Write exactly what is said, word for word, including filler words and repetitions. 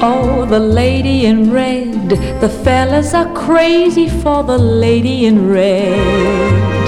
Oh, the lady in red, the fellas are crazy for the lady in red.